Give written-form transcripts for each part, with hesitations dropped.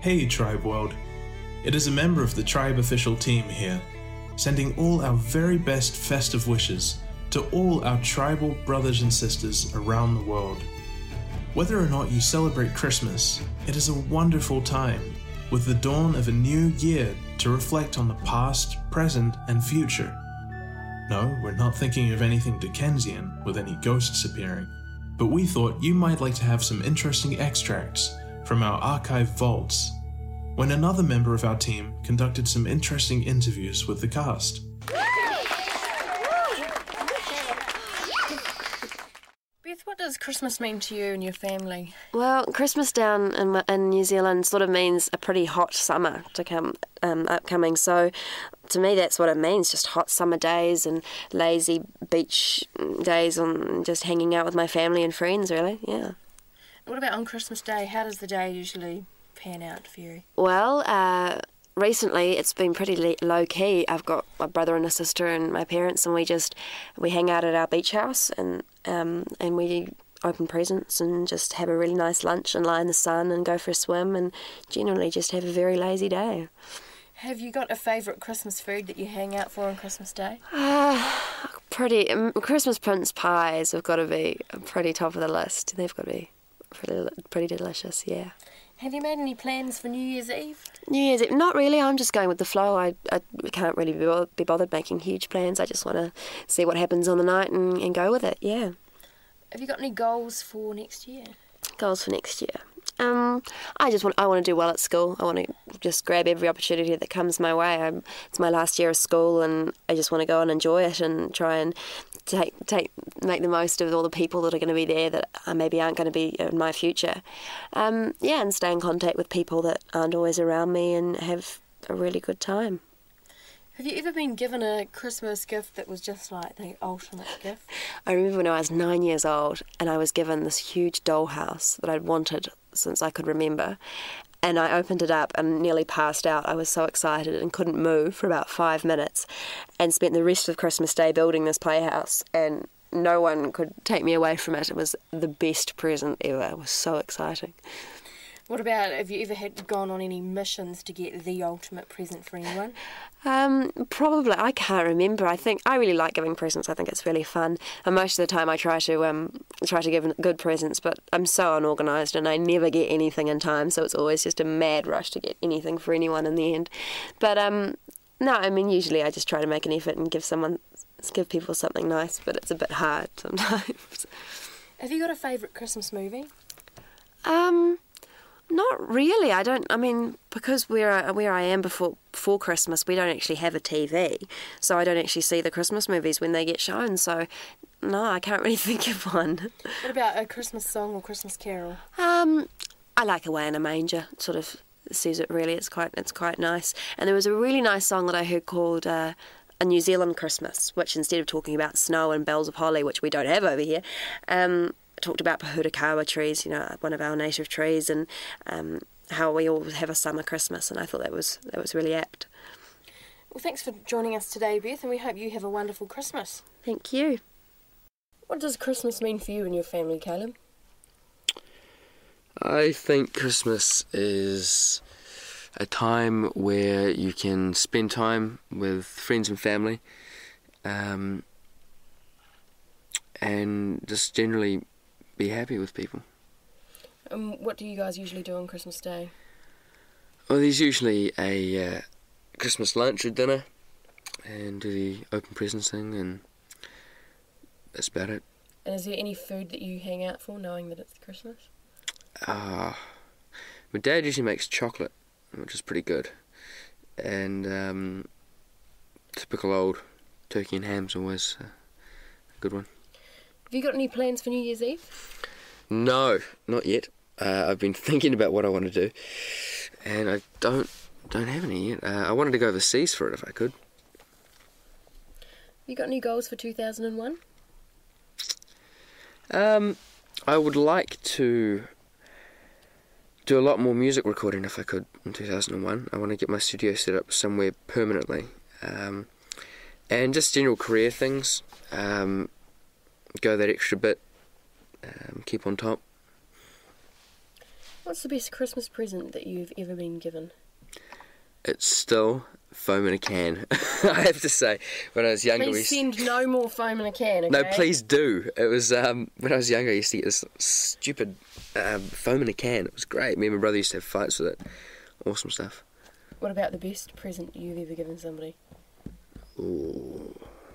Hey Tribe World, it is a member of the Tribe official team here, sending all our very best festive wishes to all our tribal brothers and sisters around the world. Whether or not you celebrate Christmas, it is a wonderful time with the dawn of a new year to reflect on the past, present, and future. No, we're not thinking of anything Dickensian with any ghosts appearing, but we thought you might like to have some interesting extracts from our archive vaults, when another member of our team conducted some interesting interviews with the cast. Beth, what does Christmas mean to you and your family? Well, Christmas down in New Zealand sort of means a pretty hot summer to come upcoming. So to me, that's what it means, just hot summer days and lazy beach days on just hanging out with my family and friends, really, yeah. What about on Christmas Day? How does the day usually pan out for you? Well, recently it's been pretty low-key. I've got my brother and a sister and my parents, and we hang out at our beach house and we open presents and just have a really nice lunch and lie in the sun and go for a swim and generally just have a very lazy day. Have you got a favourite Christmas food that you hang out for on Christmas Day? Christmas Prince pies have got to be pretty top of the list. They've got to be pretty delicious, yeah. Have you made any plans for New Year's Eve? New Year's Eve? Not really. I'm just going with the flow. I can't really be bothered making huge plans. I just want to see what happens on the night and go with it, yeah. Have you got any goals for next year? Goals for next year? I want to do well at school. I want to just grab every opportunity that comes my way. It's my last year of school and I just want to go and enjoy it and try and make the most of all the people that are going to be there that maybe aren't going to be in my future. And stay in contact with people that aren't always around me and have a really good time. Have you ever been given a Christmas gift that was just like the ultimate gift? I remember when I was 9 years old and I was given this huge dollhouse that I'd wanted since I could remember. And I opened it up and nearly passed out. I was so excited and couldn't move for about 5 minutes and spent the rest of Christmas Day building this playhouse and no one could take me away from it. It was the best present ever. It was so exciting. What about, have you ever gone on any missions to get the ultimate present for anyone? Probably. I can't remember. I really like giving presents. I think it's really fun. And most of the time I try to give good presents, but I'm so unorganised and I never get anything in time, so it's always just a mad rush to get anything for anyone in the end. But no, I mean, usually I just try to make an effort and give people something nice, but it's a bit hard sometimes. Have you got a favourite Christmas movie? Not really. Because where I am before Christmas, we don't actually have a TV, so I don't actually see the Christmas movies when they get shown. So, no, I can't really think of one. What about a Christmas song or Christmas carol? I like Away in a Manger. It sort of says it really. It's quite nice. And there was a really nice song that I heard called A New Zealand Christmas, which instead of talking about snow and bells of holly, which we don't have over here, talked about Pahurakawa trees, one of our native trees, and how we all have a summer Christmas, and I thought that was really apt. Well, thanks for joining us today, Beth, and we hope you have a wonderful Christmas. Thank you. What does Christmas mean for you and your family, Caleb? I think Christmas is a time where you can spend time with friends and family, and just generally be happy with people. What do you guys usually do on Christmas Day? Well, there's usually a Christmas lunch or dinner and do the open presents thing, and that's about it. And is there any food that you hang out for, knowing that it's Christmas? My dad usually makes chocolate, which is pretty good, and typical old turkey and ham's always a good one. Have you got any plans for New Year's Eve? No, not yet. I've been thinking about what I want to do, and I don't have any yet. I wanted to go overseas for it if I could. You got any goals for 2001? I would like to do a lot more music recording if I could in 2001. I want to get my studio set up somewhere permanently, and just general career things. Go that extra bit, keep on top. What's the best Christmas present that you've ever been given? It's still foam in a can. I have to say, when I was younger, Please send no more foam in a can, okay? No, please do. It was when I was younger, I used to get this stupid foam in a can. It was great. Me and my brother used to have fights with it. Awesome stuff. What about the best present you've ever given somebody? Ooh,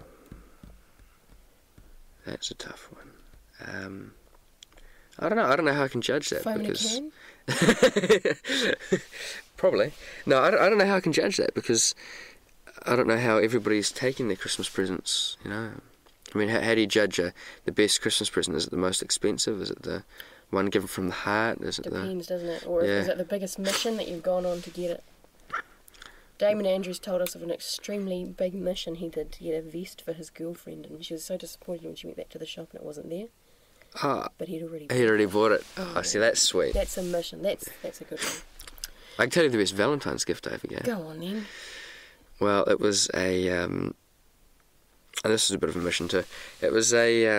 that's a tough one. I don't know how I can judge that. Foam because... in a can? Probably. No, I don't know how I can judge that, because I don't know how everybody's taking their Christmas presents, you know. I mean, how do you judge the best Christmas present? Is it the most expensive? Is it the one given from the heart? Is it Depends, doesn't it? Or is it the biggest mission that you've gone on to get it? Damon Andrews told us of an extremely big mission he did to get a vest for his girlfriend, and she was so disappointed when she went back to the shop and it wasn't there. But he'd already bought it. Oh, see, that's sweet. That's a mission. That's a good one. I can tell you the best Valentine's gift I ever gave. Go on then. Well, it was and this is a bit of a mission too. It was a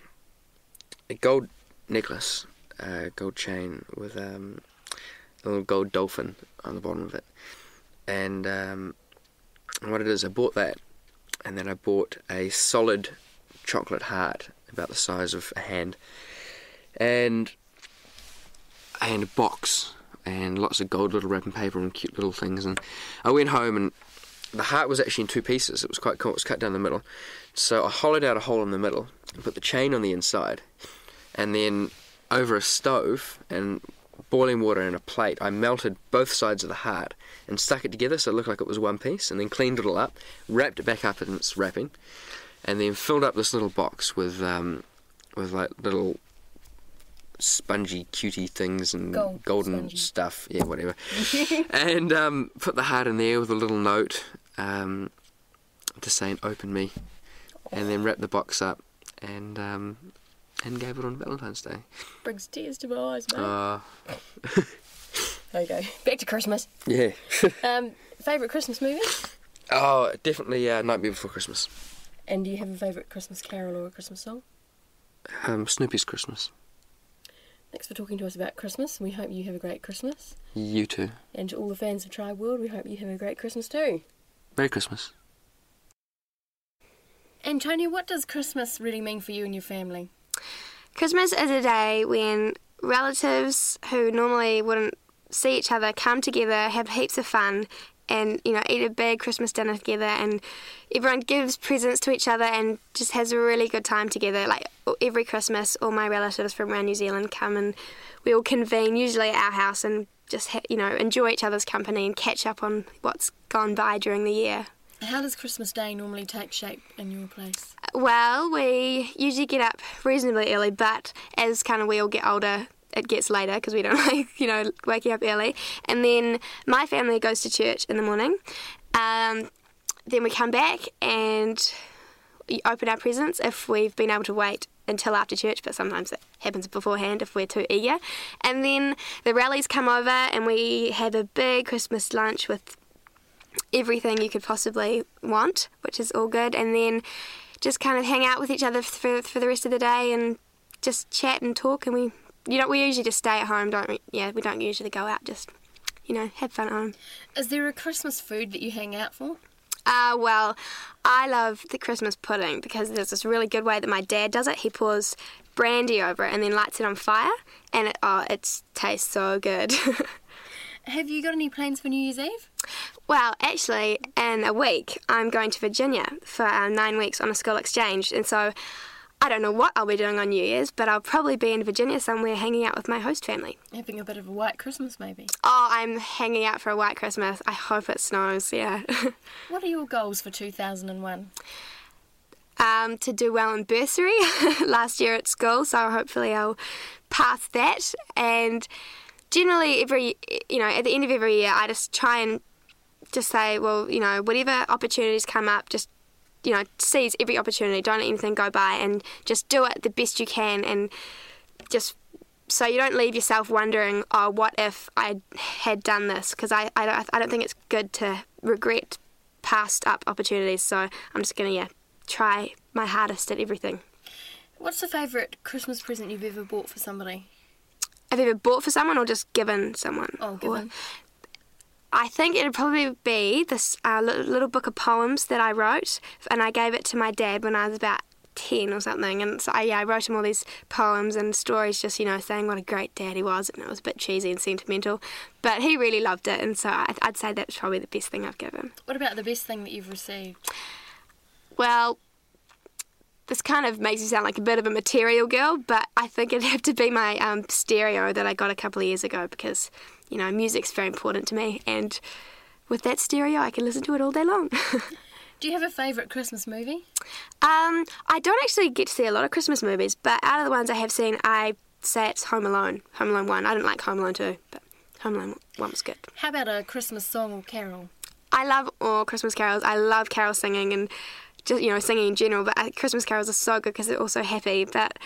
gold necklace, gold chain with a little gold dolphin on the bottom of it. And what it is, I bought that, and then I bought a solid chocolate heart about the size of a hand, and a box, and lots of gold little wrapping paper and cute little things. And I went home, and the heart was actually in two pieces. It was quite cool. It was cut down the middle. So I hollowed out a hole in the middle and put the chain on the inside, and then over a stove and boiling water in a plate, I melted both sides of the heart and stuck it together so it looked like it was one piece, and then cleaned it all up, wrapped it back up in its wrapping, and then filled up this little box with like little spongy cutie things and golden spongy stuff, yeah, whatever. And put the heart in there with a little note to saying "Open me," and then wrapped the box up and gave it on Valentine's Day. Brings tears to my eyes, mate. There you go. Back to Christmas. Yeah. Favourite Christmas movie? Oh, definitely Nightmare Before Christmas. And do you have a favourite Christmas carol or a Christmas song? Snoopy's Christmas. Thanks for talking to us about Christmas. We hope you have a great Christmas. You too. And to all the fans of Tribe World, we hope you have a great Christmas too. Merry Christmas. Antonia, what does Christmas really mean for you and your family? Christmas is a day when relatives who normally wouldn't see each other come together, have heaps of fun, and eat a big Christmas dinner together, and everyone gives presents to each other and just has a really good time together. Like every Christmas, all my relatives from around New Zealand come, and we all convene usually at our house and just enjoy each other's company and catch up on what's gone by during the year. How does Christmas Day normally take shape in your place? Well, we usually get up reasonably early, but as we all get older, it gets later because we don't like, waking up early. And then my family goes to church in the morning. Then we come back and open our presents if we've been able to wait until after church, but sometimes it happens beforehand if we're too eager. And then the rallies come over and we have a big Christmas lunch with everything you could possibly want, which is all good. And then just kind of hang out with each other for the rest of the day and just chat and talk. And we usually just stay at home, don't we? Yeah, we don't usually go out, just, have fun at home. Is there a Christmas food that you hang out for? Well, I love the Christmas pudding because there's this really good way that my dad does it. He pours brandy over it and then lights it on fire, and it tastes so good. Have you got any plans for New Year's Eve? Well, actually, in a week, I'm going to Virginia for 9 weeks on a school exchange, and so I don't know what I'll be doing on New Year's, but I'll probably be in Virginia somewhere hanging out with my host family. Having a bit of a white Christmas, maybe? Oh, I'm hanging out for a white Christmas. I hope it snows, yeah. What are your goals for 2001? To do well in bursary last year at school, so hopefully I'll pass that. And generally, at the end of every year, I just try and just say, well, whatever opportunities come up, just seize every opportunity, don't let anything go by, and just do it the best you can, and just so you don't leave yourself wondering, oh, what if I had done this? Because I don't think it's good to regret passed up opportunities, so I'm just going to try my hardest at everything. What's the favourite Christmas present you've ever bought for somebody? I've ever bought for someone or just given someone. Oh, given. I think it'd probably be this little book of poems that I wrote, and I gave it to my dad when I was about 10 or something, and so I wrote him all these poems and stories, just saying what a great dad he was, and it was a bit cheesy and sentimental, but he really loved it, and so I'd say that's probably the best thing I've given. What about the best thing that you've received? Well, this kind of makes me sound like a bit of a material girl, but I think it'd have to be my stereo that I got a couple of years ago, because music's very important to me, and with that stereo I can listen to it all day long. Do you have a favourite Christmas movie? I don't actually get to see a lot of Christmas movies, but out of the ones I have seen, I say it's Home Alone. Home Alone 1. I didn't like Home Alone 2, but Home Alone 1 was good. How about a Christmas song or carol? I love all Christmas carols. I love carol singing and just, singing in general, but Christmas carols are so good because they're all so happy. But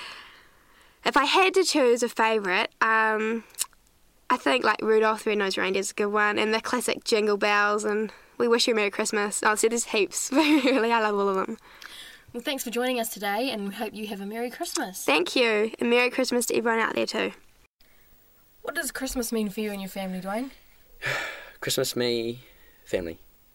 if I had to choose a favourite, I think like Rudolph the Red-Nosed Reindeer is a good one, and the classic Jingle Bells and We Wish You a Merry Christmas. Oh, so there's heaps. Really, I love all of them. Well, thanks for joining us today, and we hope you have a Merry Christmas. Thank you, and Merry Christmas to everyone out there too. What does Christmas mean for you and your family, Dwayne? Christmas, me, family.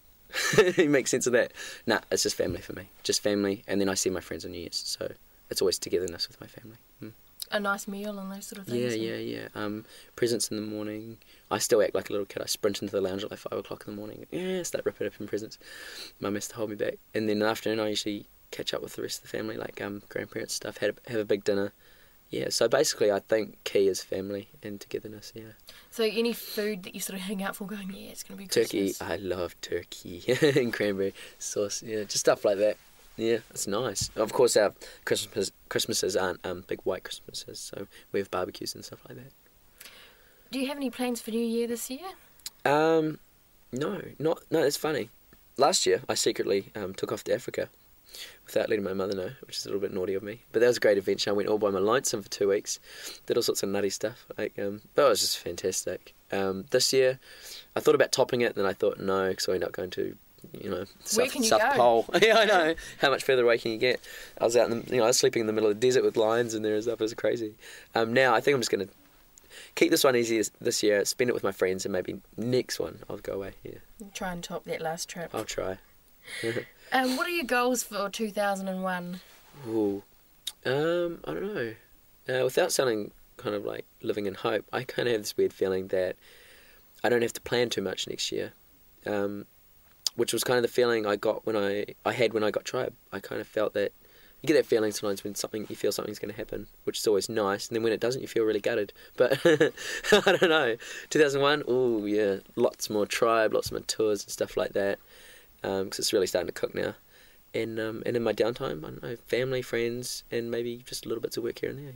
You make sense of that? Nah, it's just family for me. Just family, and then I see my friends on New Year's, so it's always togetherness with my family. A nice meal and those sort of things? Yeah. Presents in the morning. I still act like a little kid. I sprint into the lounge at like 5 o'clock in the morning. Yeah, start ripping up in presents. Mum has to hold me back. And then in the afternoon I usually catch up with the rest of the family, like grandparents stuff, have a big dinner. Yeah, so basically I think key is family and togetherness, yeah. So any food that you sort of hang out for going, yeah, it's going to be turkey, Christmas? I love turkey and cranberry sauce, yeah, just stuff like that. Yeah, it's nice. Of course, our Christmases aren't big white Christmases, so we have barbecues and stuff like that. Do you have any plans for New Year this year? No, it's funny. Last year, I secretly took off to Africa without letting my mother know, which is a little bit naughty of me. But that was a great adventure. I went all by my lonesome for 2 weeks, did all sorts of nutty stuff. But it was just fantastic. This year, I thought about topping it, and then I thought no, because we're not going to. South Pole. Yeah, I know. How much further away can you get? I was out I was sleeping in the middle of the desert with lions and there and stuff. It was crazy. Now I think I'm just going to keep this one easy this year, spend it with my friends, and maybe next one I'll go away. Yeah. Try and top that last trip. I'll try. What are your goals for 2001? Ooh. I don't know. Without sounding kind of like living in hope, I kind of have this weird feeling that I don't have to plan too much next year. Which was kind of the feeling I got when I got Tribe. I kind of felt that you get that feeling sometimes when you feel something's going to happen, which is always nice, and then when it doesn't, you feel really gutted. But I don't know. 2001, oh yeah, lots more Tribe, lots more tours and stuff like that, because it's really starting to cook now. And in my downtime, I don't know, family, friends, and maybe just little bits of work here and there.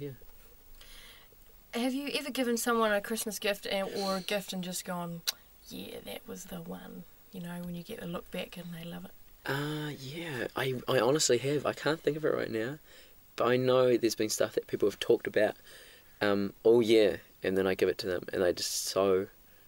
Yeah. Have you ever given someone a Christmas gift or a gift and just gone, yeah, that was the one? When you get a look back and they love it. Yeah, I honestly have. I can't think of it right now, but I know there's been stuff that people have talked about all year, and then I give it to them, and they just so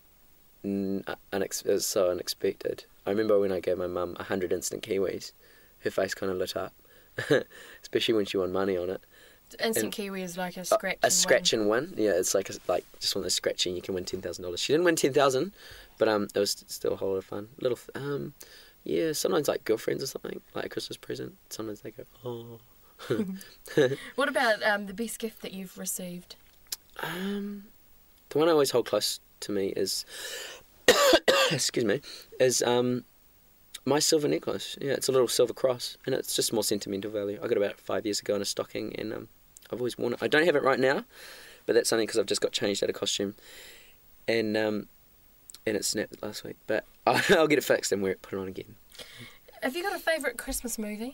unexpected. I remember when I gave my mum 100 instant Kiwis, her face kind of lit up, especially when she won money on it. Instant Kiwi is like a scratch. A scratch and win. Yeah, it's like just one of those scratching. You can win $10,000. She didn't win 10,000, but it was still a whole lot of fun. Yeah. Sometimes like girlfriends or something, like a Christmas present. Sometimes they go, oh. What about the best gift that you've received? The one I always hold close to me is, excuse me, is my silver necklace. Yeah, it's a little silver cross, and it's just more sentimental value. I got it about 5 years ago in a stocking, and I've always worn it. I don't have it right now, but that's only because I've just got changed out of costume, and it snapped last week. But I'll get it fixed and wear it, put it on again. Have you got a favourite Christmas movie?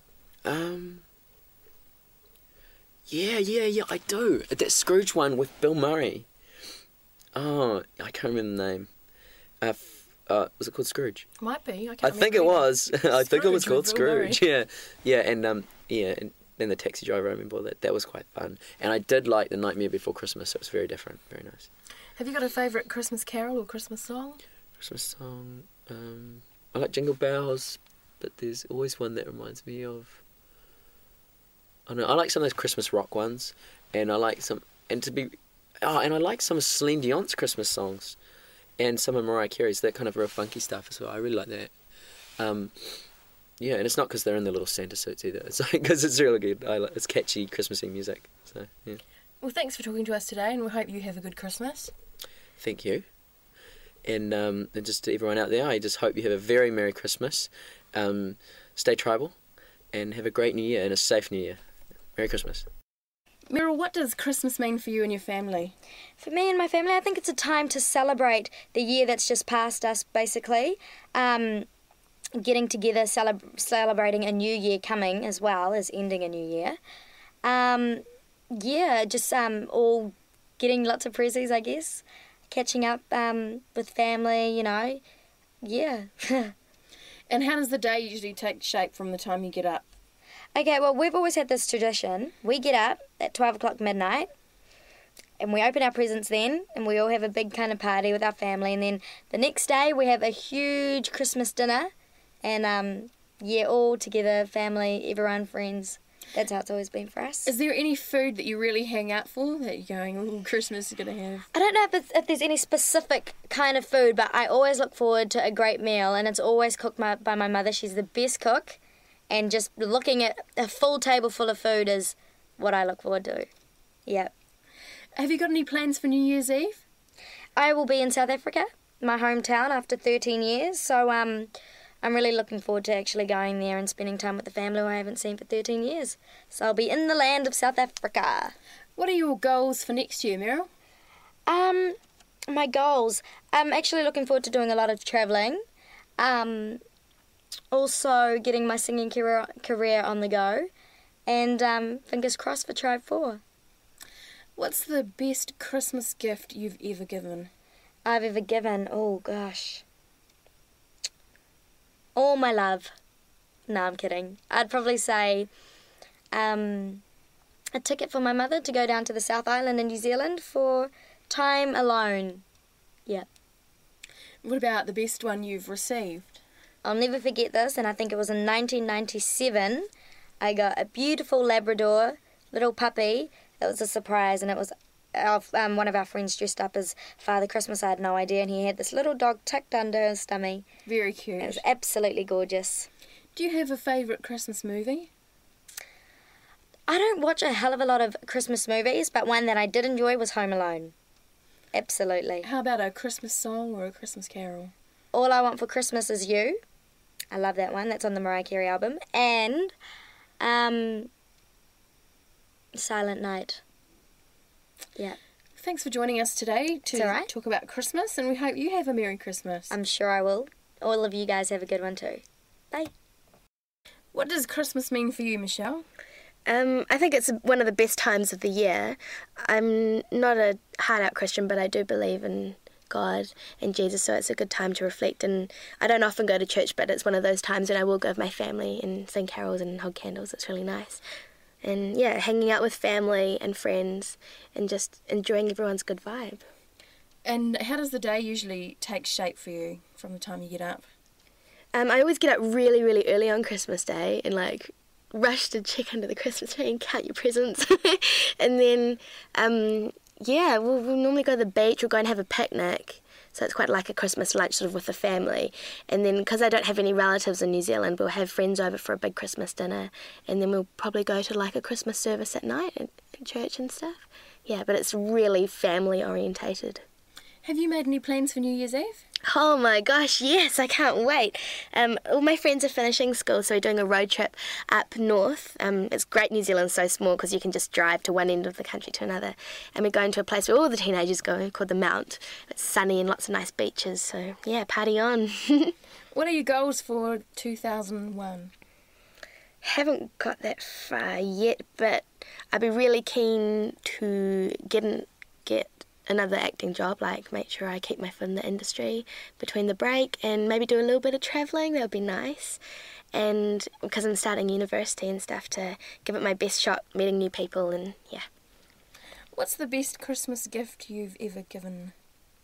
Yeah, I do. That Scrooge one with Bill Murray. Oh, I can't remember the name. Was it called Scrooge? Might be. I think it was. I think it was called Scrooge. Yeah, and then the taxi driver. I remember that. That was quite fun. And I did like The Nightmare Before Christmas. So it was very different, very nice. Have you got a favourite Christmas carol or Christmas song? Christmas song. I like Jingle Bells, but there's always one that reminds me of. I like some of those Christmas rock ones, and I like some. And to be I like some of Celine Dion's Christmas songs, and some of Mariah Carey's, that kind of real funky stuff as well. I really like that. Yeah, and it's not because they're in their little Santa suits either. It's because it's really good. It's catchy Christmassy music. So yeah. Well, thanks for talking to us today, and we hope you have a good Christmas. Thank you. And just to everyone out there, I just hope you have a very Merry Christmas. Stay tribal, and have a great New Year and a safe New Year. Merry Christmas. Meryl, what does Christmas mean for you and your family? For me and my family, I think it's a time to celebrate the year that's just passed us, basically. Getting together, celebrating a new year coming as well as ending a new year. Just all getting lots of presents, I guess. Catching up with family, Yeah. And how does the day usually take shape from the time you get up? Okay, well, we've always had this tradition. We get up at 12 o'clock midnight, and we open our presents then, and we all have a big kind of party with our family, and then the next day we have a huge Christmas dinner, and all together, family, everyone, friends. That's how it's always been for us. Is there any food that you really hang out for that you're going, Christmas is going to have? I don't know if there's any specific kind of food, but I always look forward to a great meal, and it's always cooked by my mother. She's the best cook, and just looking at a full table full of food is what I look forward to. Yeah. Have you got any plans for New Year's Eve? I will be in South Africa, my hometown, after 13 years, so I'm really looking forward to actually going there and spending time with the family who I haven't seen for 13 years. So I'll be in the land of South Africa. What are your goals for next year, Meryl? My goals. I'm actually looking forward to doing a lot of travelling. Also getting my singing career on the go. And fingers crossed for Tribe 4. What's the best Christmas gift you've ever given? I've ever given? Oh, gosh. All my love. No, I'm kidding. I'd probably say a ticket for my mother to go down to the South Island in New Zealand for time alone. Yeah. What about the best one you've received? I'll never forget this, and I think it was in 1997. I got a beautiful Labrador little puppy. It was a surprise, and it was one of our friends dressed up as Father Christmas. I had no idea, and he had this little dog tucked under his stomach. Very cute. It was absolutely gorgeous. Do you have a favourite Christmas movie? I don't watch a hell of a lot of Christmas movies, but one that I did enjoy was Home Alone. Absolutely. How about a Christmas song or a Christmas carol? All I Want for Christmas Is You. I love that one. That's on the Mariah Carey album. And Silent Night. Yeah. Thanks for joining us today to talk about Christmas, and we hope you have a Merry Christmas. I'm sure I will. All of you guys have a good one too. Bye. What does Christmas mean for you, Michelle? I think it's one of the best times of the year. I'm not a hard-out Christian, but I do believe in God and Jesus, so it's a good time to reflect. And I don't often go to church, but it's one of those times when I will go with my family and sing carols and hold candles. It's really nice. And yeah, hanging out with family and friends and just enjoying everyone's good vibe. And how does the day usually take shape for you from the time you get up? I always get up really, really early on Christmas Day and rush to check under the Christmas tree and count your presents. And then, we'll normally go to the beach or go and have a picnic. So it's quite like a Christmas lunch sort of with the family. And then, because I don't have any relatives in New Zealand, we'll have friends over for a big Christmas dinner. And then we'll probably go to a Christmas service at night at church and stuff. Yeah, but it's really family orientated. Have you made any plans for New Year's Eve? Oh my gosh, yes, I can't wait. All my friends are finishing school, so we're doing a road trip up north. It's great, New Zealand's so small because you can just drive to one end of the country to another. And we're going to a place where all the teenagers go, called the Mount. It's sunny and lots of nice beaches, so yeah, party on. What are your goals for 2001? Haven't got that far yet, but I'd be really keen to get another acting job, make sure I keep my foot in the industry between the break and maybe do a little bit of travelling. That would be nice. And because I'm starting university and stuff, to give it my best shot meeting new people and yeah. What's the best Christmas gift you've ever given?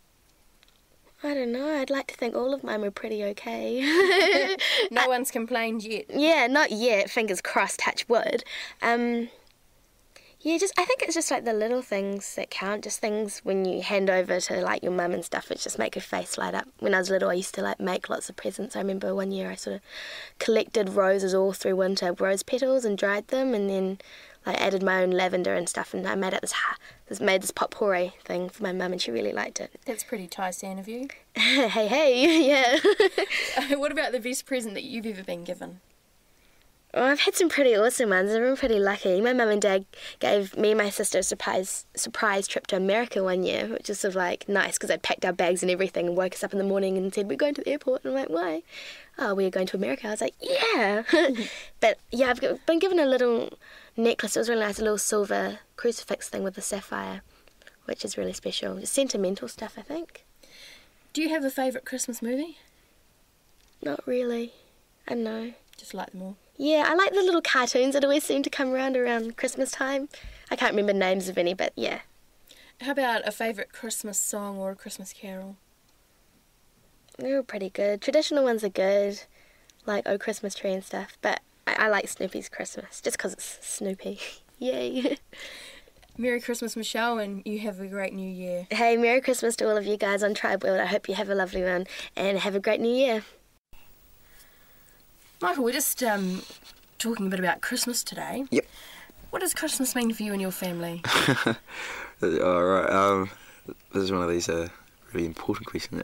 I don't know. I'd like to think all of mine were pretty okay. No one's complained yet? Yeah, not yet. Fingers crossed, touch wood. Yeah, I think it's just like the little things that count, just things when you hand over to like your mum and stuff, which just make her face light up. When I was little, I used to like make lots of presents. I remember one year I sort of collected roses all through winter, rose petals, and dried them, and then like added my own lavender and stuff, and I made up this potpourri thing for my mum, and she really liked it. That's pretty Tai-san of you. hey, yeah. What about the best present that you've ever been given? Oh, I've had some pretty awesome ones. I've been pretty lucky. My mum and dad gave me and my sister a surprise trip to America one year, which was sort of like nice because I'd packed our bags and everything and woke us up in the morning and said, we're going to the airport. And I'm like, why? Oh, we're going to America. I was like, yeah. But yeah, I've been given a little necklace. It was really nice, a little silver crucifix thing with a sapphire, which is really special. Just sentimental stuff, I think. Do you have a favourite Christmas movie? Not really. I don't know. Just like them all? Yeah, I like the little cartoons that always seem to come around Christmas time. I can't remember names of any, but yeah. How about a favourite Christmas song or a Christmas carol? They're all pretty good. Traditional ones are good, like Oh Christmas Tree and stuff, but I like Snoopy's Christmas, just because it's Snoopy. Yay. Merry Christmas, Michelle, and you have a great new year. Hey, Merry Christmas to all of you guys on Tribe World. I hope you have a lovely one, and have a great new year. Michael, we're just talking a bit about Christmas today. Yep. What does Christmas mean for you and your family? All right. This is one of these really important questions.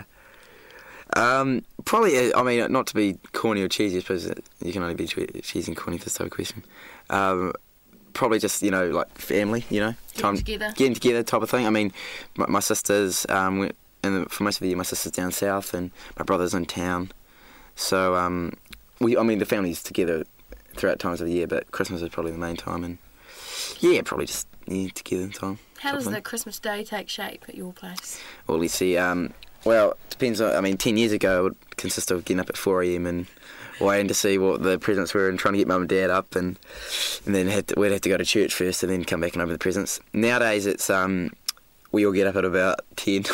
Probably, I mean, not to be corny or cheesy, I suppose you can only be cheesy and corny for this type of question. Probably just, like family, getting together type of thing. I mean, my sisters, for most of the year, my sister's down south and my brother's in town. So, the family's together throughout times of the year, but Christmas is probably the main time, and yeah, probably just together time. How does the Christmas day take shape at your place? Well, let's see. Well, it depends. 10 years ago, it would consist of getting up at 4 a.m. and waiting to see what the presents were and trying to get mum and dad up, and then we'd have to go to church first and then come back and open the presents. Nowadays, it's we all get up at about 10,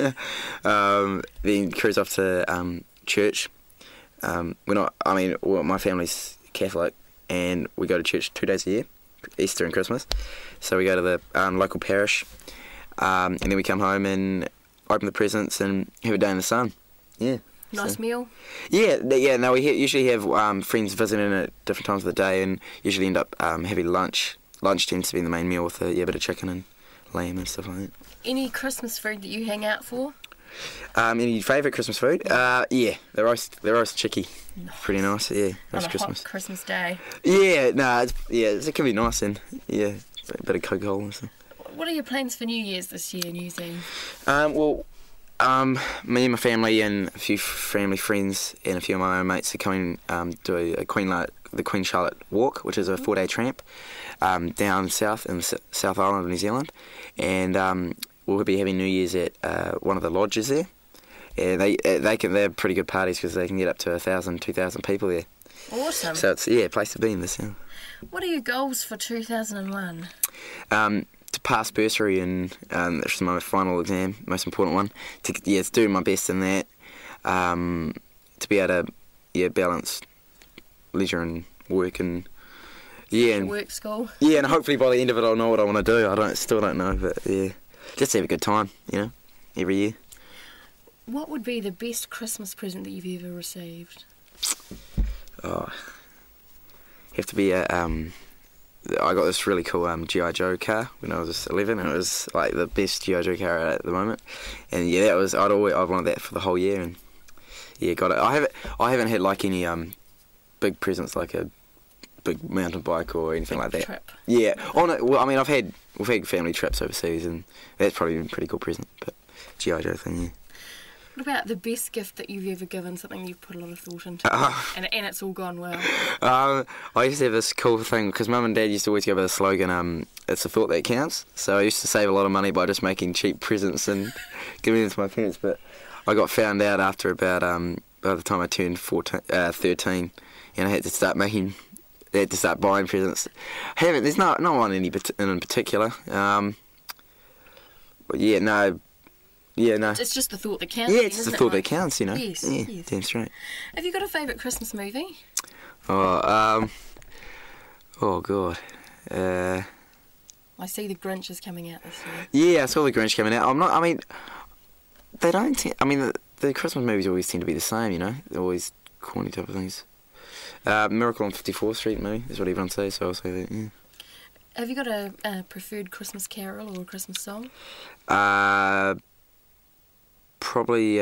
then cruise off to church. My family's Catholic, and we go to church 2 days a year, Easter and Christmas. So we go to the local parish, and then we come home and open the presents and have a day in the sun. Yeah. Nice meal? Yeah. No, we usually have friends visiting at different times of the day, and usually end up having lunch. Lunch tends to be the main meal with a bit of chicken and lamb and stuff like that. Any Christmas food that you hang out for? Any favourite Christmas food? The roast chickie. Nice. Pretty nice, yeah. On a hot Christmas day. Yeah, it can be nice, and yeah, a bit of Coca-Cola and stuff. What are your plans for New Year's this year, New Zealand? Me and my family and a few family friends and a few of my own mates are coming do the Queen Charlotte Walk, which is a 4-day tramp down south in the South Island of New Zealand, and we'll be having New Year's at one of the lodges there. Yeah, they're pretty good parties because they can get up to 1,000, 2,000 people there. Awesome. So it's a place to be in this. Yeah. What are your goals for 2001? To pass bursary, and that's my final exam, most important one. To do my best in that. To be able to balance leisure and work and work school. Yeah, and hopefully by the end of it I'll know what I want to do. Still don't know, but yeah, just have a good time, every year. What would be the best Christmas present that you've ever received? Have to be I got this really cool G.I. Joe car when I was 11, and it was like the best G.I. Joe car at the moment. And yeah, I'd wanted that for the whole year, and yeah, got it. I haven't had like any big presents like a big mountain bike or anything like that. Trip. Yeah. Oh no. Well, we've had family trips overseas, and that's probably been a pretty cool present. But G.I. Joe thing, yeah. What about the best gift that you've ever given, something you've put a lot of thought into, and it's all gone well? I used to have this cool thing, because Mum and Dad used to always go by the slogan, it's the thought that counts. So I used to save a lot of money by just making cheap presents and giving them to my parents. But I got found out after about, by the time I turned 13, and I had to start buying presents. There's not one in particular. But yeah, no. Yeah, no. It's just the thought that counts. Yeah, it's the thought that counts, Yes, yeah, yes. Damn straight. Have you got a favourite Christmas movie? Oh God. I see the Grinch is coming out this year. Yeah, I saw the Grinch coming out. They don't. The Christmas movies always tend to be the same. They're always corny type of things. Miracle on 54th Street, maybe that's what everyone says. So I'll say that. Yeah. Have you got a preferred Christmas carol or a Christmas song? Probably.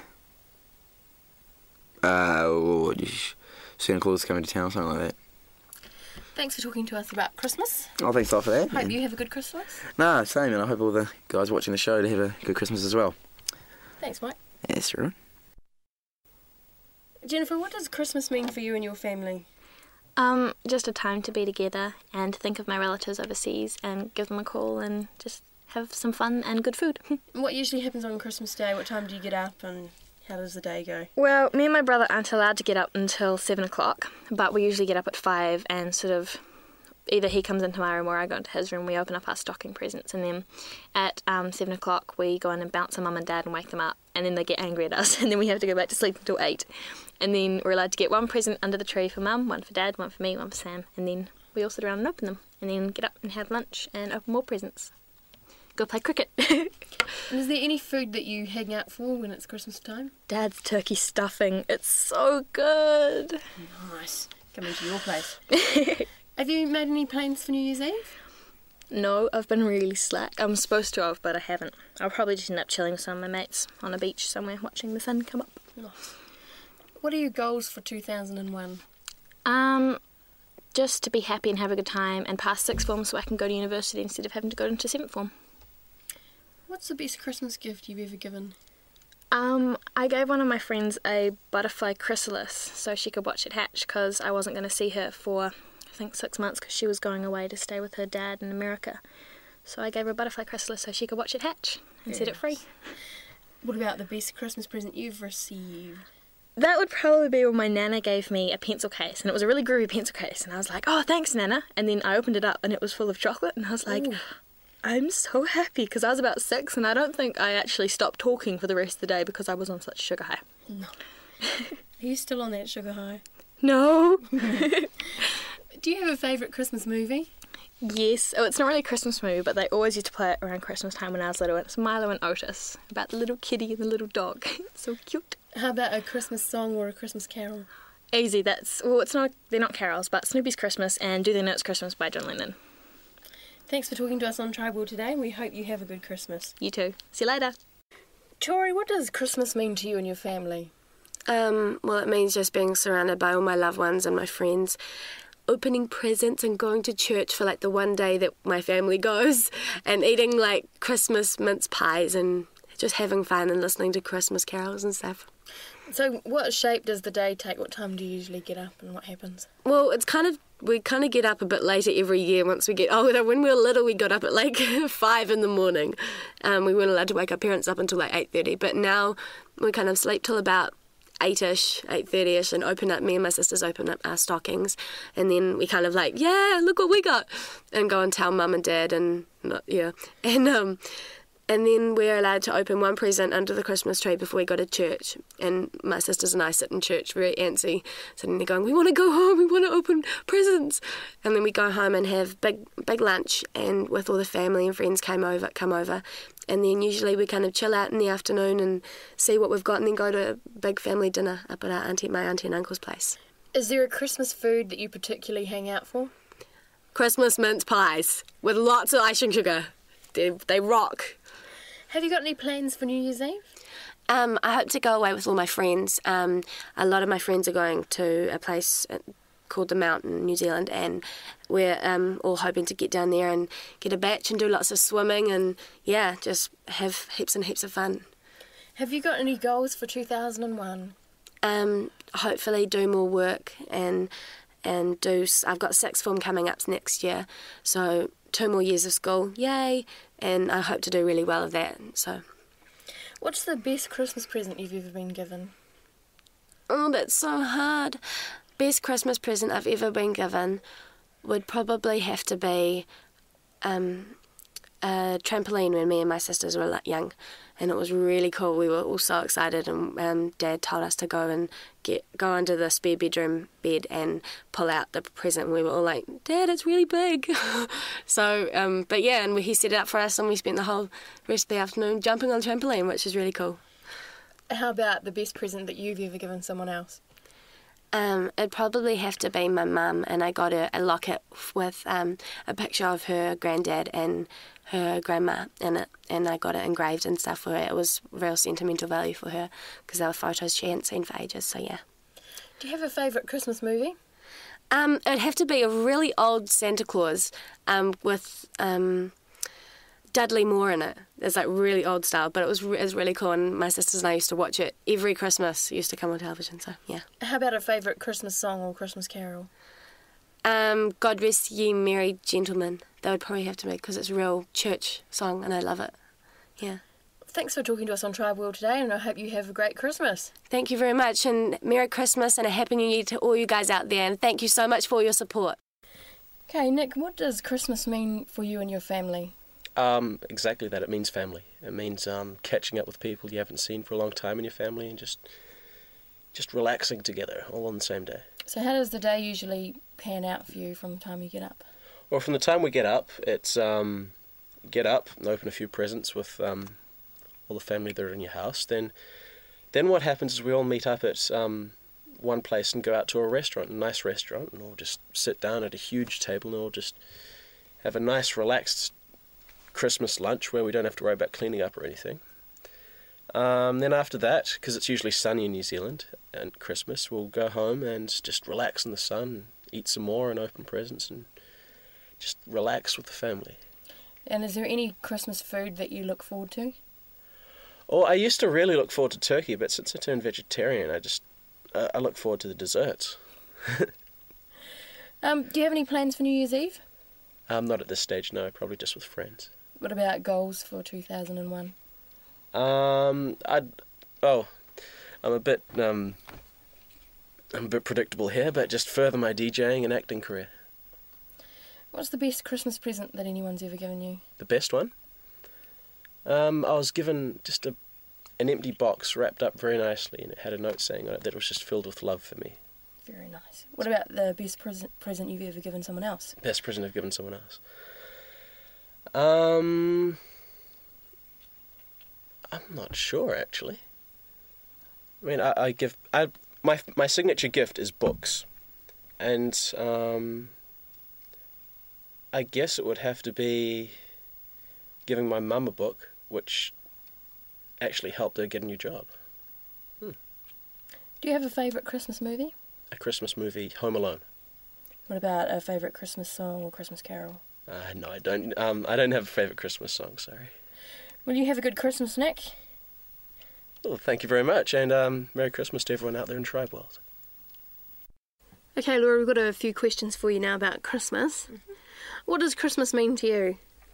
Santa Claus is coming to town, or something like that. Thanks for talking to us about Christmas. Oh, thanks a lot for that. Hope you have a good Christmas. No, same, and I hope all the guys watching the show to have a good Christmas as well. Thanks, Mike. Yes, right. Jennifer, what does Christmas mean for you and your family? Just a time to be together and think of my relatives overseas and give them a call and just have some fun and good food. What usually happens on Christmas Day? What time do you get up and how does the day go? Well, me and my brother aren't allowed to get up until 7 o'clock, but we usually get up at 5 and sort of either he comes into my room or I go into his room. We open up our stocking presents, and then at 7 o'clock we go in and bounce on Mum and Dad and wake them up, and then they get angry at us, and then we have to go back to sleep until 8. And then we're allowed to get one present under the tree for Mum, one for Dad, one for me, one for Sam, and then we all sit around and open them, and then get up and have lunch and open more presents. Go play cricket. And is there any food that you hang out for when it's Christmas time? Dad's turkey stuffing. It's so good. Nice. Coming to your place. Have you made any plans for New Year's Eve? No, I've been really slack. I'm supposed to have, but I haven't. I'll probably just end up chilling with some of my mates on a beach somewhere watching the sun come up. Nice. What are your goals for 2001? Just to be happy and have a good time and pass sixth form so I can go to university instead of having to go into seventh form. What's the best Christmas gift you've ever given? I gave one of my friends a butterfly chrysalis so she could watch it hatch because I wasn't going to see her for, I think, 6 months because she was going away to stay with her dad in America. So I gave her a butterfly chrysalis so she could watch it hatch and set it free. What about the best Christmas present you've received? That would probably be when my Nana gave me a pencil case, and it was a really groovy pencil case, and I was like, oh, thanks, Nana. And then I opened it up, and it was full of chocolate, and I was like, ooh. I'm so happy, because I was about 6, and I don't think I actually stopped talking for the rest of the day because I was on such a sugar high. No. Are you still on that sugar high? No. Do you have a favourite Christmas movie? Yes. Oh, it's not really a Christmas movie, but they always used to play it around Christmas time when I was little, and it's Milo and Otis, about the little kitty and the little dog. It's so cute. How about a Christmas song or a Christmas carol? Easy. They're not carols, but Snoopy's Christmas and Do They Know It's Christmas by John Lennon. Thanks for talking to us on Tribal today, and we hope you have a good Christmas. You too. See you later. Tori, what does Christmas mean to you and your family? Well, it means just being surrounded by all my loved ones and my friends, opening presents and going to church for like the one day that my family goes, and eating like Christmas mince pies and just having fun and listening to Christmas carols and stuff. So what shape does the day take? What time do you usually get up and what happens? Well, we kind of get up a bit later every year once we get older. When we were little, we got up at like 5 in the morning. We weren't allowed to wake our parents up until like 8:30, but now we kind of sleep till about 8ish, 8:30ish, and me and my sisters open up our stockings, and then we kind of like, yeah, look what we got, and go and tell Mum and Dad, and then we're allowed to open one present under the Christmas tree before we go to church. And my sisters and I sit in church very antsy, sitting there going, we want to go home, we want to open presents. And then we go home and have big lunch, and with all the family and friends come over. And then usually we kind of chill out in the afternoon and see what we've got, and then go to a big family dinner up at my auntie and uncle's place. Is there a Christmas food that you particularly hang out for? Christmas mince pies with lots of icing sugar. They rock. Have you got any plans for New Year's Eve? I hope to go away with all my friends. A lot of my friends are going to a place called The Mount in New Zealand, and we're all hoping to get down there and get a batch and do lots of swimming and, yeah, just have heaps and heaps of fun. Have you got any goals for 2001? Hopefully do more work and I've got sixth form coming up next year, so 2 more years of school, yay, and I hope to do really well of that. So, what's the best Christmas present you've ever been given? Oh, that's so hard. Best Christmas present I've ever been given would probably have to be a trampoline when me and my sisters were young, and it was really cool. We were all so excited, and Dad told us to go and go under the spare bedroom bed and pull out the present. And we were all like, "Dad, it's really big." So, but yeah, and he set it up for us, and we spent the whole rest of the afternoon jumping on the trampoline, which is really cool. How about the best present that you've ever given someone else? It'd probably have to be my mum, and I got her a locket with a picture of her granddad and her grandma in it, and I got it engraved and stuff for her. It was real sentimental value for her because they were photos she hadn't seen for ages, so yeah. Do you have a favourite Christmas movie? It'd have to be a really old Santa Claus with Dudley Moore in it. It's like really old style, but it was really cool, and my sisters and I used to watch it every Christmas. It used to come on television, so yeah. How about a favourite Christmas song or Christmas carol? God Rest Ye Merry Gentlemen. That would probably have to be, because it's a real church song and I love it. Yeah. Thanks for talking to us on Tribe World today, and I hope you have a great Christmas. Thank you very much, and Merry Christmas and a Happy New Year to all you guys out there, and thank you so much for your support. Okay, Nick, what does Christmas mean for you and your family? Exactly that. It means family. It means catching up with people you haven't seen for a long time in your family and just relaxing together all on the same day. So how does the day usually pan out for you from the time you get up? Well, from the time we get up, it's get up and open a few presents with all the family that are in your house. Then what happens is we all meet up at one place and go out to a restaurant, a nice restaurant, and we'll just sit down at a huge table and we'll just have a nice relaxed Christmas lunch where we don't have to worry about cleaning up or anything. Then after that, because it's usually sunny in New Zealand at Christmas, we'll go home and just relax in the sun, eat some more and open presents and just relax with the family. And is there any Christmas food that you look forward to? Oh, I used to really look forward to turkey, but since I turned vegetarian, I look forward to the desserts. Do you have any plans for New Year's Eve? Not at this stage, no, probably just with friends. What about goals for 2001? I'm a bit predictable here, but just further my DJing and acting career. What's the best Christmas present that anyone's ever given you? The best one? I was given just an empty box wrapped up very nicely, and it had a note saying on it that it was just filled with love for me. Very nice. What about the best present you've ever given someone else? Best present I've given someone else? I'm not sure, actually. I mean, my signature gift is books, and I guess it would have to be giving my mum a book, which actually helped her get a new job. Do you have a favourite Christmas movie? A Christmas movie, Home Alone. What about a favourite Christmas song or Christmas carol? No, I don't. I don't have a favourite Christmas song. Sorry. Will you have a good Christmas, Nick? Well, thank you very much, and Merry Christmas to everyone out there in Tribe World. Okay, Laura, we've got a few questions for you now about Christmas. Mm-hmm. What does Christmas mean to you?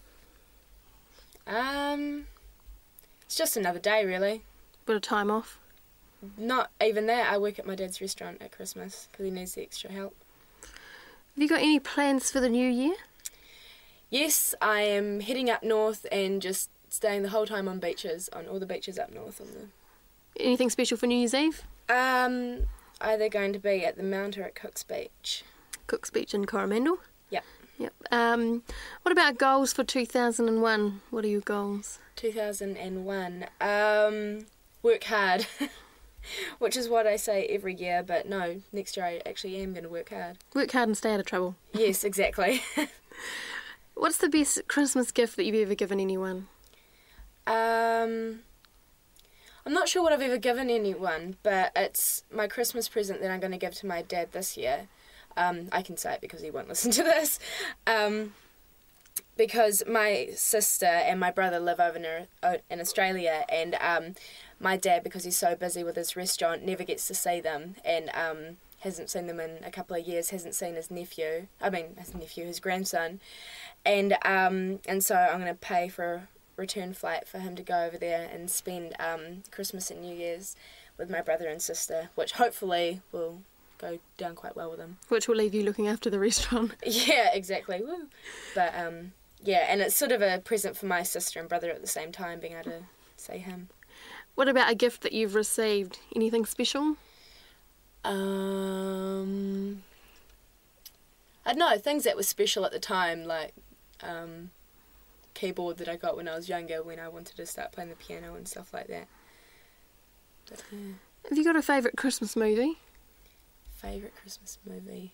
It's just another day, really. Bit of time off? Not even that. I work at my dad's restaurant at Christmas because he needs the extra help. Have you got any plans for the new year? Yes, I am heading up north and just staying the whole time on all the beaches up north. Anything special for New Year's Eve? Either going to be at the Mount or at Cook's Beach. Cook's Beach in Coromandel? Yep. What about goals for 2001? What are your goals? 2001. Work hard. Which is what I say every year, but no, next year I actually am going to work hard. Work hard and stay out of trouble. Yes, exactly. What's the best Christmas gift that you've ever given anyone? I'm not sure what I've ever given anyone, but it's my Christmas present that I'm going to give to my dad this year. I can say it because he won't listen to this. Because my sister and my brother live over in Australia, and my dad, because he's so busy with his restaurant, never gets to see them, and hasn't seen them in a couple of years, hasn't seen his grandson, and so I'm going to pay for a return flight for him to go over there and spend Christmas and New Year's with my brother and sister, which hopefully will go down quite well with them. Which will leave you looking after the restaurant. Yeah, exactly. Woo. But yeah, and it's sort of a present for my sister and brother at the same time, being able to see him. What about a gift that you've received? Anything special? I don't know, things that were special at the time, like keyboard that I got when I was younger, when I wanted to start playing the piano and stuff like that. But, Have you got a favourite Christmas movie? favourite Christmas movie?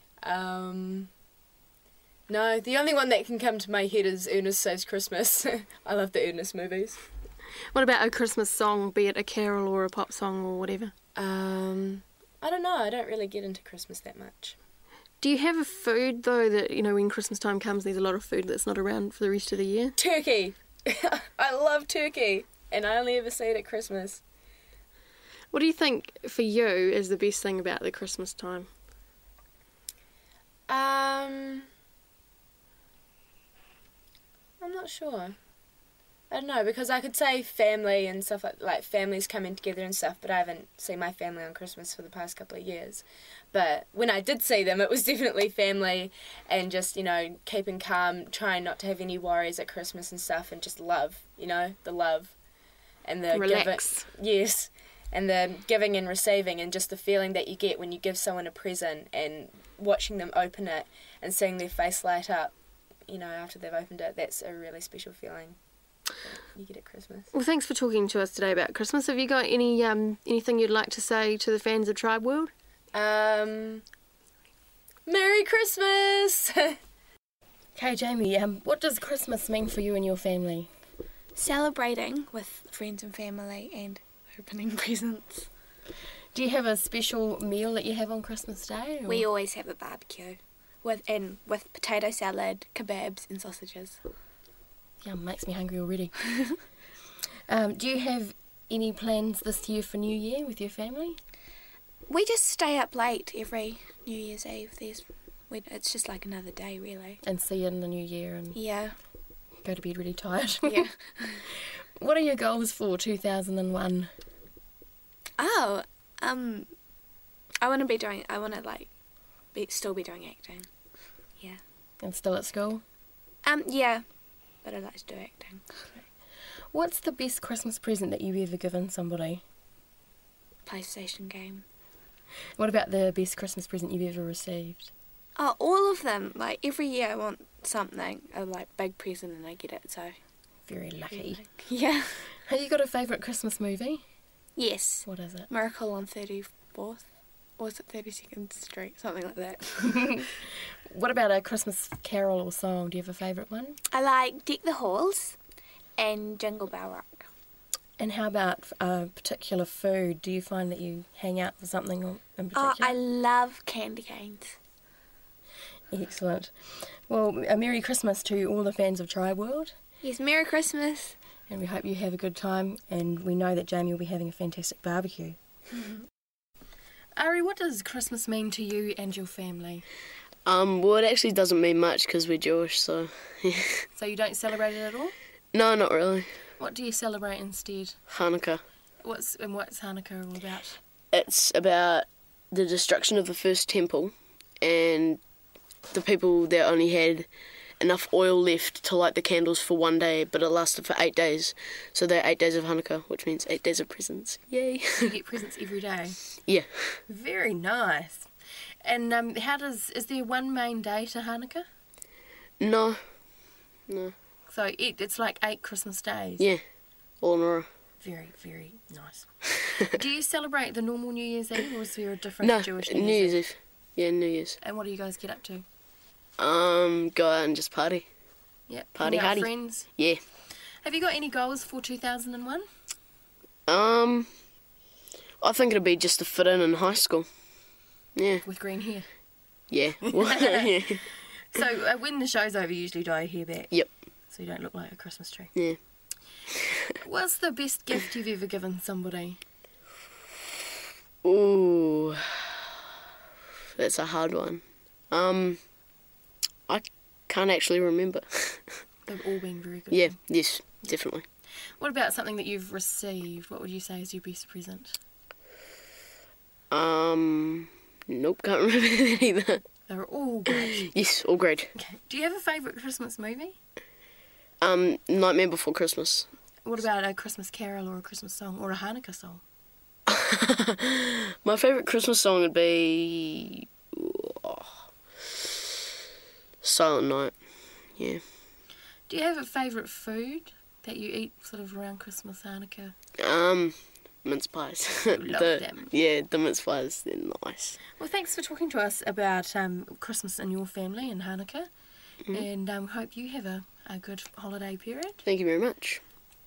No, the only one that can come to my head is Ernest Saves Christmas. I love the Ernest movies. What about a Christmas song, be it a carol or a pop song or whatever? I don't know, I don't really get into Christmas that much. Do you have a food, though, that, you know, when Christmas time comes, there's a lot of food that's not around for the rest of the year? Turkey! I love turkey, and I only ever see it at Christmas. What do you think, for you, is the best thing about the Christmas time? I'm not sure. I don't know, because I could say family and stuff like families coming together and stuff, but I haven't seen my family on Christmas for the past couple of years. But when I did see them, it was definitely family and just, you know, keeping calm, trying not to have any worries at Christmas and stuff, and just love, you know, the love and the relax. Yes, and the giving and receiving, and just the feeling that you get when you give someone a present and watching them open it and seeing their face light up, you know, after they've opened it. That's a really special feeling you get at Christmas. Well, thanks for talking to us today about Christmas. Have you got any anything you'd like to say to the fans of Tribe World? Merry Christmas! Okay, Jamie, what does Christmas mean for you and your family? Celebrating with friends and family and opening presents. Do you have a special meal that you have on Christmas Day? Or? We always have a barbecue with potato salad, kebabs and sausages. Yum, makes me hungry already. Do you have any plans this year for New Year with your family? We just stay up late every New Year's Eve. It's just like another day, really. And see you in the new year and Yeah. go to bed really tired. Yeah. What are your goals for 2001? Oh, I want to still be doing acting. Yeah. And still at school? Yeah. But I'd like to do acting. What's the best Christmas present that you've ever given somebody? PlayStation game. What about the best Christmas present you've ever received? Oh, all of them. Like, every year I want something, a big present, and I get it, so... Very lucky. Yeah. Have you got a favourite Christmas movie? Yes. What is it? Miracle on 34th. Or was it 32nd Street? Something like that. What about a Christmas carol or song? Do you have a favourite one? I like Deck the Halls and Jingle Bell Rock. And how about a particular food? Do you find that you hang out for something in particular? Oh, I love candy canes. Excellent. Well, a Merry Christmas to all the fans of Tribe World. Yes, Merry Christmas. And we hope you have a good time, and we know that Jamie will be having a fantastic barbecue. Ari, what does Christmas mean to you and your family? Well, it actually doesn't mean much because we're Jewish, so... So you don't celebrate it at all? No, not really. What do you celebrate instead? Hanukkah. What's Hanukkah all about? It's about the destruction of the first temple and the people that only had enough oil left to light the candles for one day, but it lasted for 8 days. So they're 8 days of Hanukkah, which means 8 days of presents. Yay! You get presents every day? Yeah. Very nice. And is there one main day to Hanukkah? No. So it's like 8 Christmas days? Yeah, all in a row. Very, very nice. Do you celebrate the normal New Year's Eve, or is there a different Jewish New Year's Eve? Yeah, New Year's. And what do you guys get up to? Go out and just party. Yep. Party hardy. Friends? Yeah. Have you got any goals for 2001? I think it'll be just to fit in high school. Yeah. With green hair? Yeah. Yeah. So when the show's over, you usually dye your hair back? Yep. So you don't look like a Christmas tree? Yeah. What's the best gift you've ever given somebody? Ooh. That's a hard one. I can't actually remember. They've all been very good. Yeah, yes, definitely. What about something that you've received? What would you say is your best present? Nope, can't remember that either. They were all great. Yes, all great. Okay. Do you have a favourite Christmas movie? Nightmare Before Christmas. What about a Christmas carol or a Christmas song or a Hanukkah song? My favourite Christmas song would be Silent Night. Yeah. Do you have a favourite food that you eat sort of around Christmas, Hanukkah? Mince pies. Love them. Yeah, the mince pies, they're nice. Well, thanks for talking to us about Christmas in your family and Hanukkah. And hope you have a good holiday period. Thank you very much.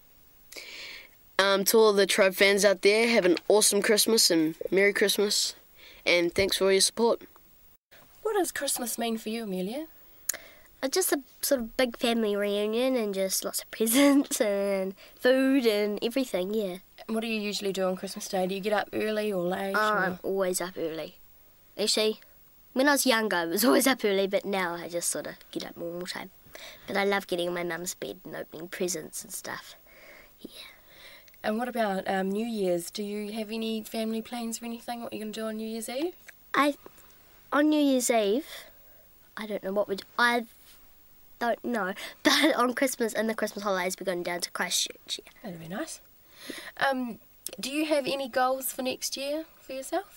To all the Tribe fans out there, have an awesome Christmas and Merry Christmas. And thanks for all your support. What does Christmas mean for you, Amelia? Just a sort of big family reunion and just lots of presents and food and everything, yeah. What do you usually do on Christmas Day? Do you get up early or late? I'm always up early. Actually, when I was younger, I was always up early, but now I just sort of get up more time. But I love getting in my mum's bed and opening presents and stuff. Yeah. And what about New Year's? Do you have any family plans or anything? What are you going to do on New Year's Eve? On New Year's Eve, I don't know I don't know. But on Christmas and the Christmas holidays, we're going down to Christchurch. Yeah. That'd be nice. Do you have any goals for next year for yourself?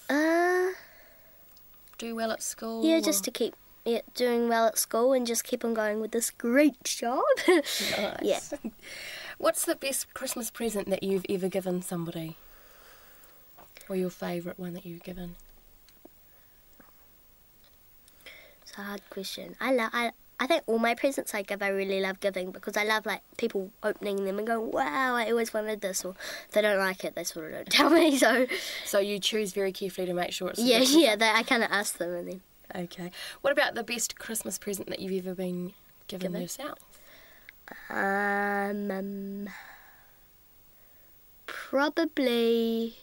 Do well at school? Yeah, just to keep doing well at school and just keep on going with this great job. Nice. Yeah. What's the best Christmas present that you've ever given somebody? Or your favourite one that you've given? It's a hard question. I think all my presents I give I really love giving because I love like people opening them and going, wow, I always wanted this, or if they don't like it, they sort of don't tell me. So you choose very carefully to make sure it's I kind of ask them and then. Okay. What about the best Christmas present that you've ever been given yourself? Probably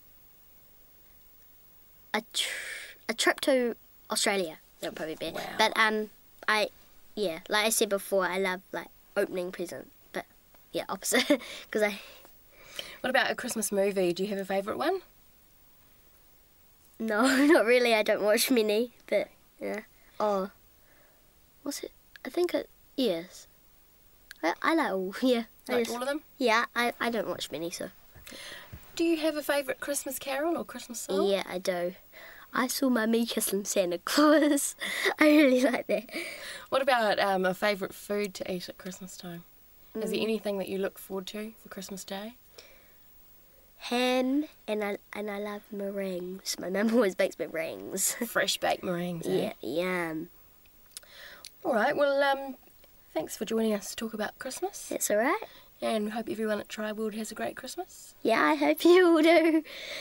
a trip to Australia. That would probably be. Wow. But like I said before, I love like opening presents. But yeah, opposite. What about a Christmas movie? Do you have a favourite one? No, not really. I don't watch many. But yeah. Oh, what's it? I think yes. I like all. Yeah. Like all of them? Yeah. I don't watch many, so. Do you have a favourite Christmas carol or Christmas song? Yeah, I do. I saw Mummy kissing Santa Claus. I really like that. What about a favourite food to eat at Christmas time? Is there anything that you look forward to for Christmas Day? Ham, and I love meringues. My mum always bakes meringues. Fresh baked meringues, eh? Yeah, yum. All right, well, thanks for joining us to talk about Christmas. That's all right. And hope everyone at Tribe World has a great Christmas. Yeah, I hope you all do.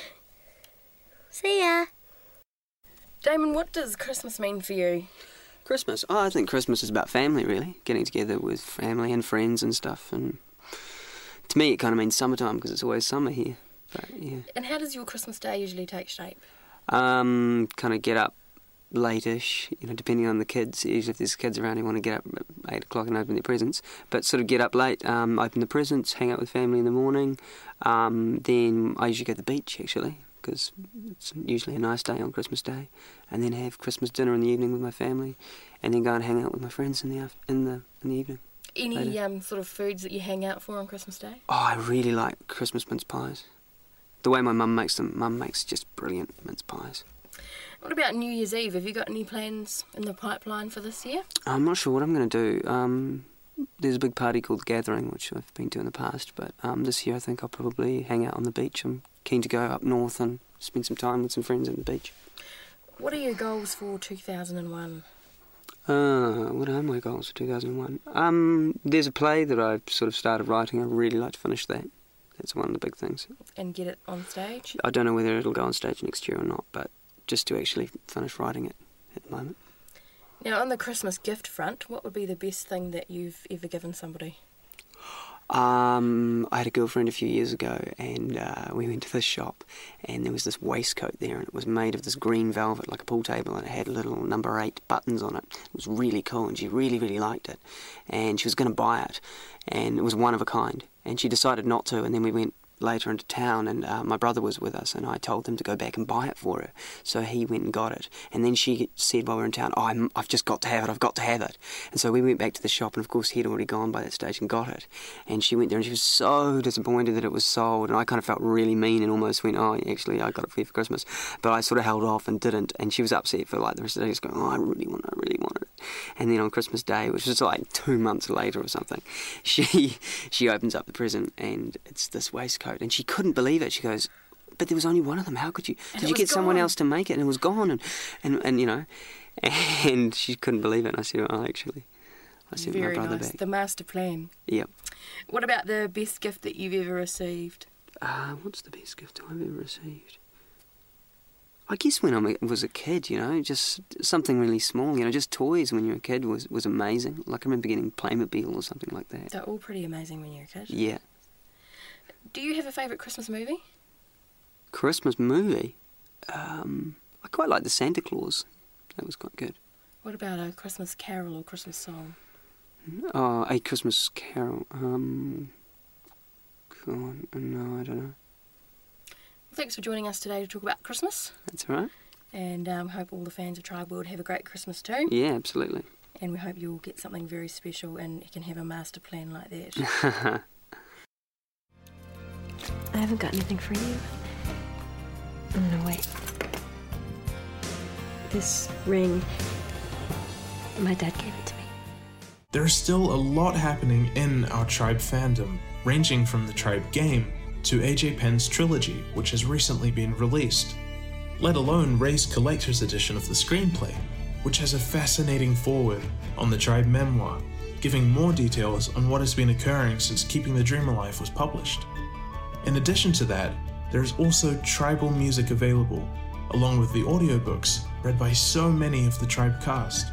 See ya. Damon, what does Christmas mean for you? Christmas? Oh, I think Christmas is about family, really. Getting together with family and friends and stuff. And to me, it kind of means summertime because it's always summer here. But yeah. And how does your Christmas day usually take shape? Kind of get up late-ish, depending on the kids. Usually if there's kids around who want to get up at 8 o'clock and open their presents. But sort of get up late, open the presents, hang out with family in the morning. Then I usually go to the beach, actually, because it's usually a nice day on Christmas Day. And then have Christmas dinner in the evening with my family. And then go and hang out with my friends in the evening. Any sort of foods that you hang out for on Christmas Day? Oh, I really like Christmas mince pies. The way my mum makes them, Mum makes just brilliant mince pies. What about New Year's Eve? Have you got any plans in the pipeline for this year? I'm not sure what I'm going to do. There's a big party called The Gathering, which I've been to in the past, but this year I think I'll probably hang out on the beach. I'm keen to go up north and spend some time with some friends at the beach. What are your goals for 2001? What are my goals for 2001? There's a play that I've sort of started writing. I'd really like to finish that. That's one of the big things. And get it on stage? I don't know whether it'll go on stage next year or not, but just to actually finish writing it at the moment. Now, on the Christmas gift front, what would be the best thing that you've ever given somebody? I had a girlfriend a few years ago, and we went to this shop, and there was this waistcoat there, and it was made of this green velvet, like a pool table, and it had little number 8 buttons on it. It was really cool, and she really, really liked it. And she was going to buy it, and it was one of a kind. And she decided not to, and then we went later into town, and my brother was with us, and I told him to go back and buy it for her. So he went and got it, and then she said while we were in town, I've just got to have it. And so we went back to the shop, and of course he'd already gone by that stage and got it. And she went there, and she was so disappointed that it was sold, and I kind of felt really mean and almost went, actually I got it for you for Christmas. But I sort of held off and didn't, and she was upset for like the rest of the day, just going, I really want it. And then on Christmas Day, which was like 2 months later or something, she opens up the present, and it's this waistcoat. And she couldn't believe it. She goes, but there was only one of them. How could you? Did you get someone else to make it? And it was gone. And you know, and she couldn't believe it. And I said, actually, I sent my brother back. The master plan. Yep. What about the best gift that you've ever received? What's the best gift I've ever received? I guess when I was a kid, you know, just something really small, you know, just toys when you were a kid was amazing. Like I remember getting Playmobil or something like that. They're all pretty amazing when you're a kid. Yeah. Do you have a favourite Christmas movie? Christmas movie? I quite like the Santa Claus. That was quite good. What about a Christmas carol or Christmas song? Oh, a Christmas carol. No, I don't know. Well, thanks for joining us today to talk about Christmas. That's all right. And hope all the fans of Tribe World have a great Christmas too. Yeah, absolutely. And we hope you'll get something very special and you can have a master plan like that. I haven't got anything for you. Oh, no, wait. This ring, my dad gave it to me. There is still a lot happening in our Tribe fandom, ranging from the Tribe game to AJ Penn's trilogy, which has recently been released, let alone Ray's collector's edition of the screenplay, which has a fascinating foreword on the Tribe memoir, giving more details on what has been occurring since Keeping the Dream Alive was published. In addition to that, there is also tribal music available, along with the audiobooks read by so many of the Tribe cast.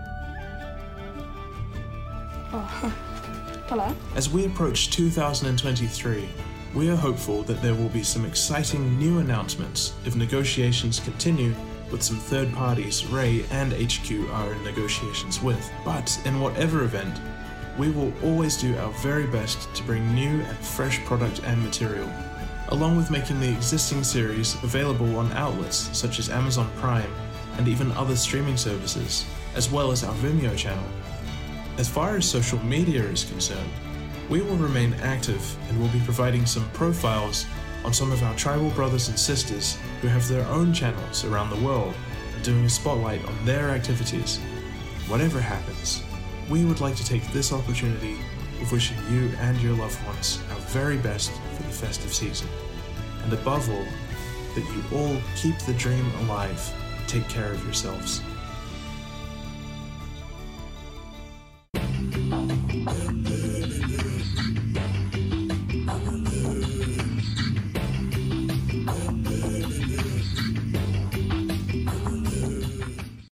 Oh, hello. As we approach 2023, we are hopeful that there will be some exciting new announcements if negotiations continue with some third parties Ray and HQ are in negotiations with. But in whatever event, we will always do our very best to bring new and fresh product and material, along with making the existing series available on outlets such as Amazon Prime and even other streaming services, as well as our Vimeo channel. As far as social media is concerned, we will remain active and will be providing some profiles on some of our tribal brothers and sisters who have their own channels around the world and doing a spotlight on their activities. Whatever happens, we would like to take this opportunity of wishing you and your loved ones our very best for the festive season. And above all, that you all keep the dream alive. Take care of yourselves.